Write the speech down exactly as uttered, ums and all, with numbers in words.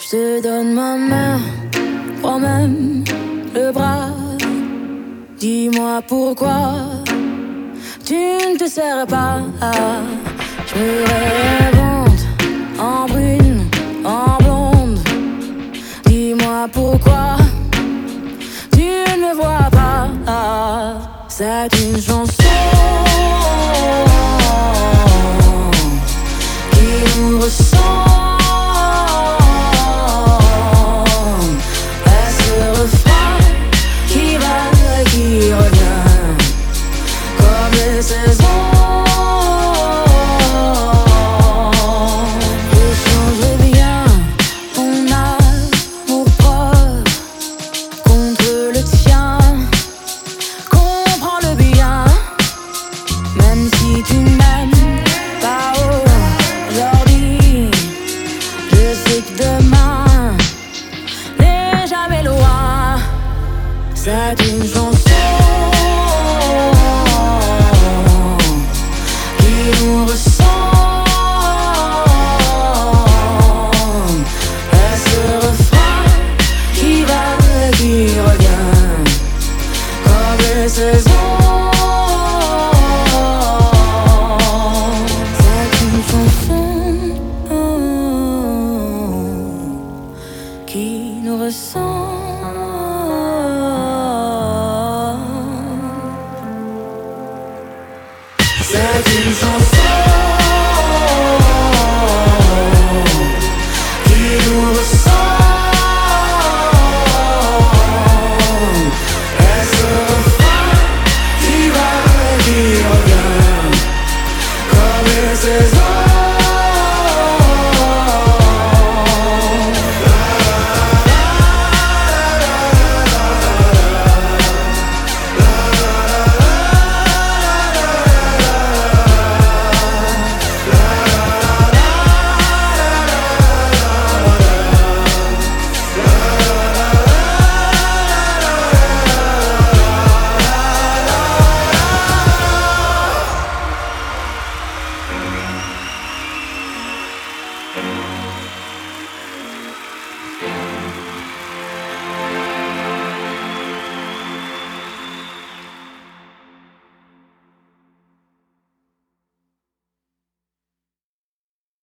Je te donne ma main, prends même le bras. Dis-moi pourquoi tu ne te sers pas. Je me réinvente en brune, en blonde. Dis-moi pourquoi tu ne me vois pas. C'est une chanson qui nous ressemble. Et ce refrain qui va et qui revient comme les saisons. Je changerai bien mon amour propre contre le tien. Comprends le bien, même si tu m'aimes pas aujourd'hui. Je sais que demain n'est jamais loin. C'est une chanson qui nous ressemble. Et ce refrain qui va et qui revient comme les saisons. C'est une chanson qui nous ressemble.